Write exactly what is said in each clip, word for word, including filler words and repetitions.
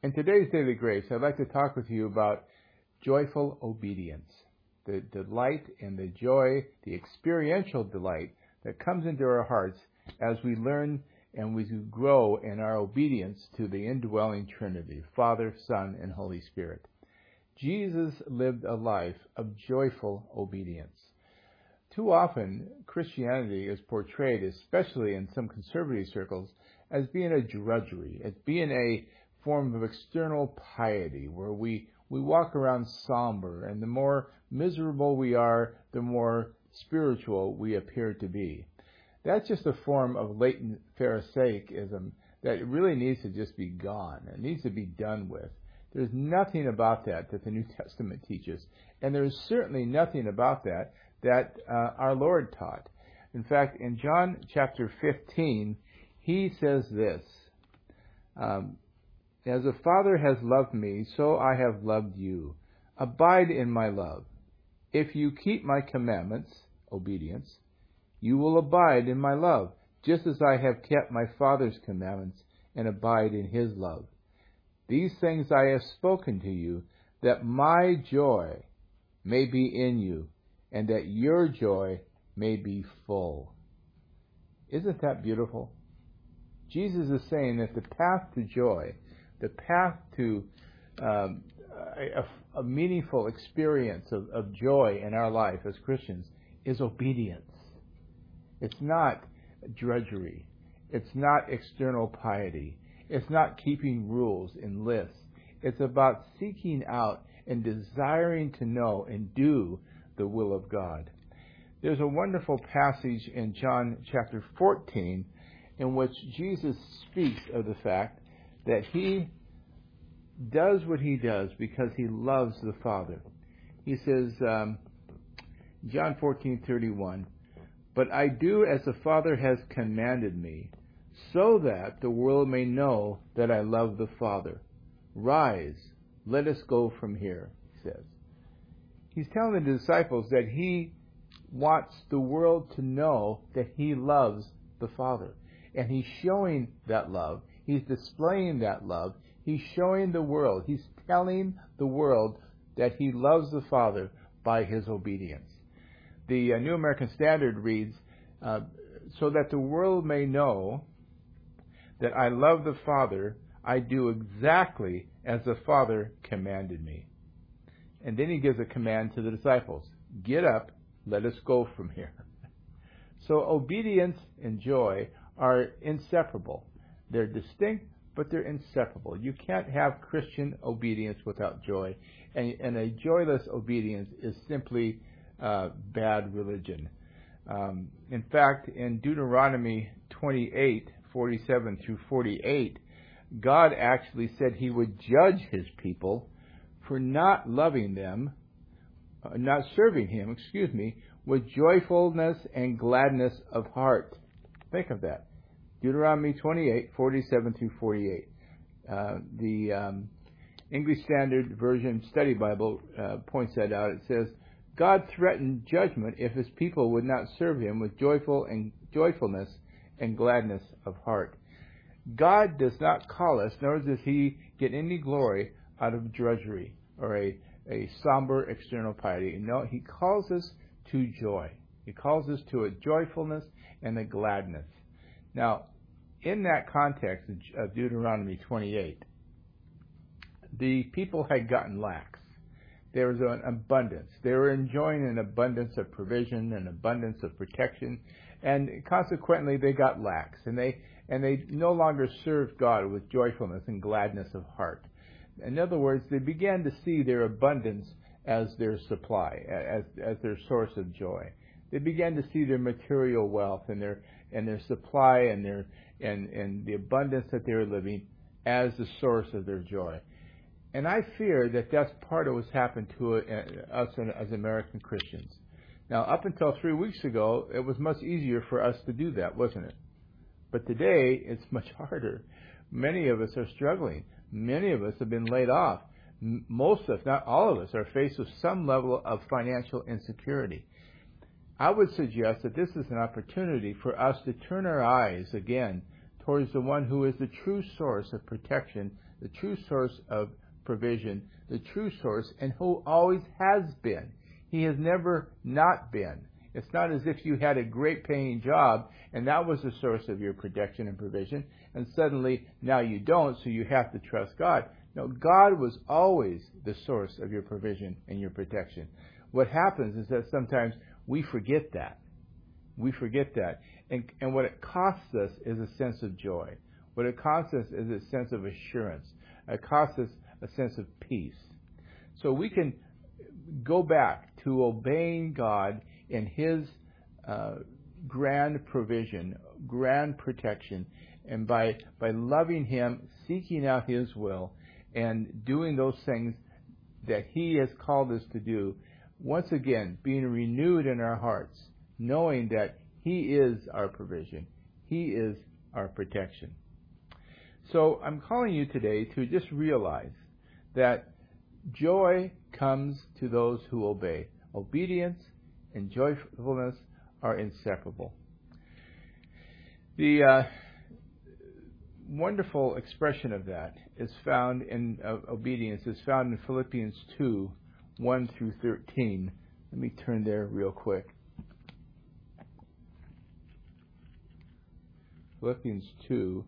In today's Daily Grace, I'd like to talk with you about joyful obedience, the delight and the joy, the experiential delight that comes into our hearts as we learn and we grow in our obedience to the indwelling Trinity, Father, Son, and Holy Spirit. Jesus lived a life of joyful obedience. Too often, Christianity is portrayed, especially in some conservative circles, as being a drudgery, as being a form of external piety, where we, we walk around somber, and the more miserable we are, the more spiritual we appear to be. That's just a form of latent Pharisaicism that really needs to just be gone. It needs to be done with. There's nothing about that that the New Testament teaches, and there's certainly nothing about that that uh, our Lord taught. In fact, in John chapter fifteen, he says this, um, As the Father has loved me, so I have loved you. Abide in my love. If you keep my commandments, obedience, you will abide in my love, just as I have kept my Father's commandments and abide in his love. These things I have spoken to you, that my joy may be in you, and that your joy may be full. Isn't that beautiful? Jesus is saying that the path to joy, the path to um, a, a meaningful experience of, of joy in our life as Christians is obedience. It's not drudgery. It's not external piety. It's not keeping rules and lists. It's about seeking out and desiring to know and do the will of God. There's a wonderful passage in John chapter fourteen in which Jesus speaks of the fact that he does what he does because he loves the Father. He says, um, John fourteen thirty-one, But I do as the Father has commanded me, so that the world may know that I love the Father. Rise, let us go from here, he says. He's telling the disciples that he wants the world to know that he loves the Father. And he's showing that love. He's displaying that love. He's showing the world. He's telling the world that he loves the Father by his obedience. The uh, New American Standard reads, uh, so that the world may know that I love the Father, I do exactly as the Father commanded me. And then he gives a command to the disciples. Get up, let us go from here. So obedience and joy are inseparable. They're distinct, but they're inseparable. You can't have Christian obedience without joy. And, and a joyless obedience is simply uh, bad religion. Um, in fact, in Deuteronomy twenty-eight, forty-seven through forty-eight, God actually said he would judge his people for not loving them, uh, not serving him, excuse me, with joyfulness and gladness of heart. Think of that. Deuteronomy twenty-eight, forty-seven through forty-eight. Uh, the um, English Standard Version Study Bible uh, points that out. It says, God threatened judgment if his people would not serve him with joyful and joyfulness and gladness of heart. God does not call us, nor does he get any glory out of drudgery or a, a somber external piety. No, he calls us to joy. He calls us to a joyfulness and a gladness. Now, in that context of Deuteronomy twenty-eight, the people had gotten lax. There was an abundance. They were enjoying an abundance of provision, an abundance of protection, and consequently they got lax, and they and they no longer served God with joyfulness and gladness of heart. In other words, they began to see their abundance as their supply, as as their source of joy. They began to see their material wealth and their and their supply and their and, and the abundance that they were living as the source of their joy. And I fear that that's part of what's happened to us as American Christians. Now, up until three weeks ago, it was much easier for us to do that, wasn't it? But today, it's much harder. Many of us are struggling. Many of us have been laid off. Most of us, not all of us, are faced with some level of financial insecurity. I would suggest that this is an opportunity for us to turn our eyes again towards the one who is the true source of protection the true source of provision, the true source, and who always has been. He has never not been. It's not as if you had a great paying job and that was the source of your protection and provision, and suddenly now you don't, so you have to trust God. No, God was always the source of your provision and your protection. What happens is that sometimes we forget that. We forget that. And, and what it costs us is a sense of joy. What it costs us is a sense of assurance. It costs us a sense of peace. So we can go back to obeying God in His uh, grand provision, grand protection, and by by loving Him, seeking out His will, and doing those things that He has called us to do, once again, being renewed in our hearts, knowing that He is our provision, He is our protection. So I'm calling you today to just realize that joy comes to those who obey. Obedience and joyfulness are inseparable. The uh, wonderful expression of that is found in uh, obedience is found in Philippians two, one through thirteen. Let me turn there real quick. Philippians two.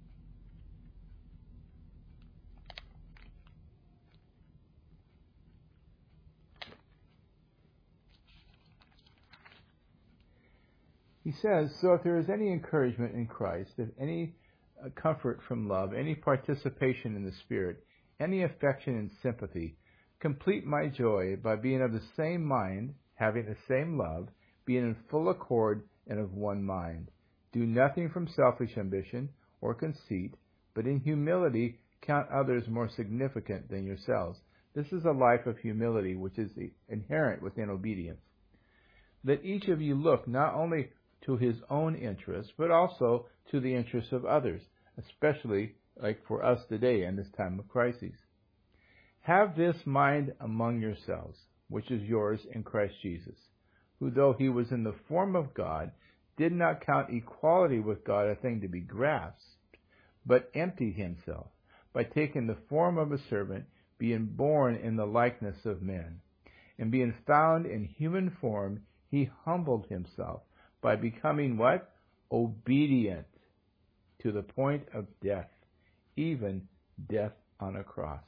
He says, so if there is any encouragement in Christ, if any uh, comfort from love, any participation in the Spirit, any affection and sympathy, complete my joy by being of the same mind, having the same love, being in full accord and of one mind. Do nothing from selfish ambition or conceit, but in humility count others more significant than yourselves. This is a life of humility which is inherent within obedience. Let each of you look not only to his own interests, but also to the interests of others, especially like for us today in this time of crisis. Have this mind among yourselves, which is yours in Christ Jesus, who though he was in the form of God, did not count equality with God a thing to be grasped, but emptied himself by taking the form of a servant, being born in the likeness of men. And being found in human form, he humbled himself by becoming what? Obedient to the point of death, even death on a cross.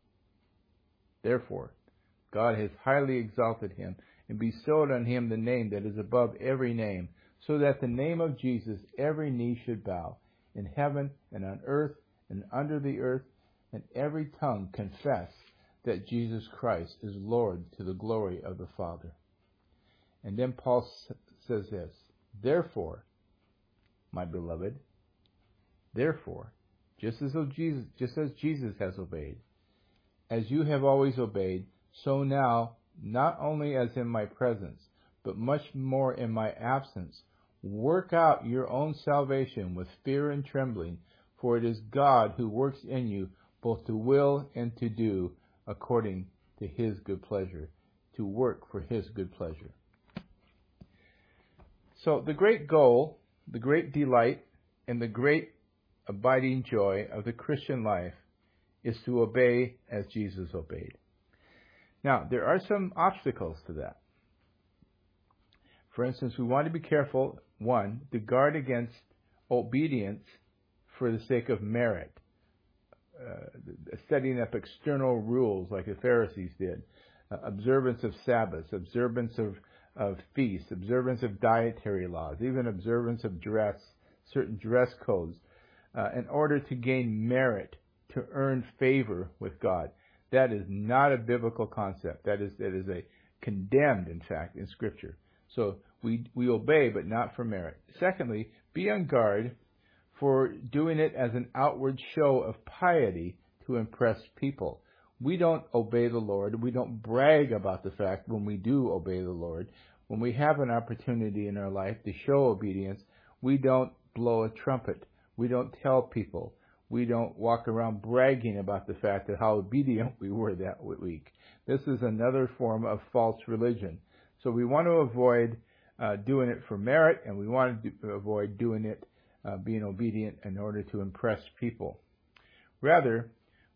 Therefore, God has highly exalted him and bestowed on him the name that is above every name, so that the name of Jesus every knee should bow, in heaven and on earth and under the earth, and every tongue confess that Jesus Christ is Lord, to the glory of the Father. And then Paul says this, therefore, my beloved, therefore, just as Jesus, just as Jesus has obeyed, as you have always obeyed, so now, not only as in my presence, but much more in my absence, work out your own salvation with fear and trembling, for it is God who works in you both to will and to do according to his good pleasure, to work for his good pleasure. So the great goal, the great delight, and the great abiding joy of the Christian life is to obey as Jesus obeyed. Now, there are some obstacles to that. For instance, we want to be careful, one, to guard against obedience for the sake of merit, uh, setting up external rules like the Pharisees did, uh, observance of Sabbaths, observance of, of feasts, observance of dietary laws, even observance of dress, certain dress codes, uh, in order to gain merit, to earn favor with God. That is not a biblical concept. That is, that is a condemned, in fact, in Scripture. So we we obey, but not for merit. Secondly, be on guard for doing it as an outward show of piety to impress people. We don't obey the Lord. We don't brag about the fact when we do obey the Lord. When we have an opportunity in our life to show obedience, we don't blow a trumpet. We don't tell people. We don't walk around bragging about the fact of how obedient we were that week. This is another form of false religion. So we want to avoid uh, doing it for merit, and we want to do, avoid doing it, uh, being obedient in order to impress people. Rather,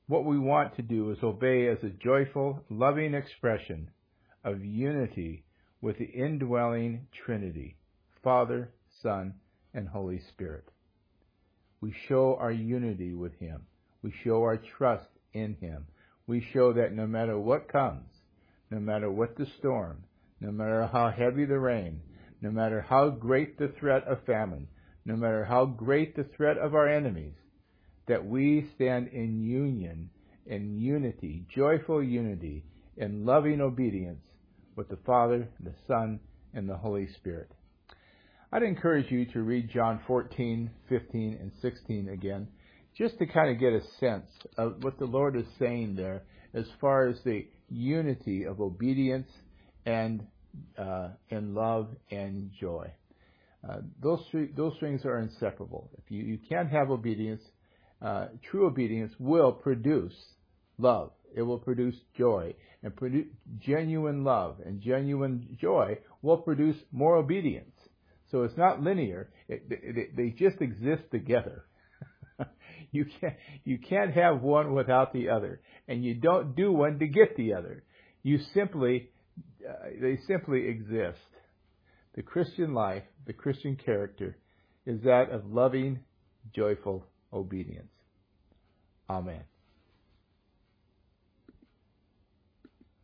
what we want to do is obey as a joyful, loving expression of unity with the indwelling Trinity, Father, Son, and Holy Spirit. We show our unity with Him. We show our trust in Him. We show that no matter what comes, no matter what the storm, no matter how heavy the rain, no matter how great the threat of famine, no matter how great the threat of our enemies, that we stand in union, in unity, joyful unity, in loving obedience with the Father, the Son, and the Holy Spirit. I'd encourage you to read John fourteen, fifteen, and sixteen again, just to kind of get a sense of what the Lord is saying there as far as the unity of obedience and uh, in love and joy. Uh, those three, those things are inseparable. If you, you can't have obedience, uh, true obedience will produce love. It will produce joy, and produce genuine love and genuine joy will produce more obedience. So it's not linear. It, they, they just exist together. you can't you can't have one without the other, and you don't do one to get the other. You simply uh, they simply exist. The Christian life, the Christian character, is that of loving, joyful obedience. Amen.